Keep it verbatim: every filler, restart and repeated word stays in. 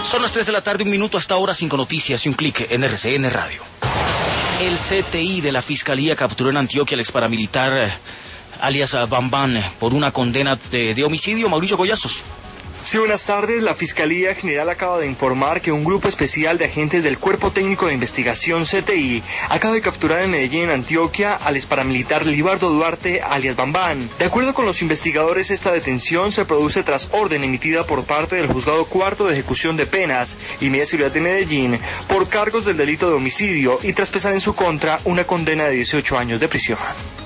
Son las tres de la tarde, un minuto hasta ahora, cinco noticias y un clic en R C N Radio. El C T I de la Fiscalía capturó en Antioquia al exparamilitar alias Bambán por una condena de, de homicidio. Mauricio Goyazos. Sí, buenas tardes. La Fiscalía General acaba de informar que un grupo especial de agentes del Cuerpo Técnico de Investigación C T I acaba de capturar en Medellín, Antioquia, al exparamilitar Libardo Duarte, alias Bambán. De acuerdo con los investigadores, esta detención se produce tras orden emitida por parte del Juzgado Cuarto de Ejecución de Penas y Media Seguridad de Medellín por cargos del delito de homicidio y tras pesar en su contra una condena de dieciocho años de prisión.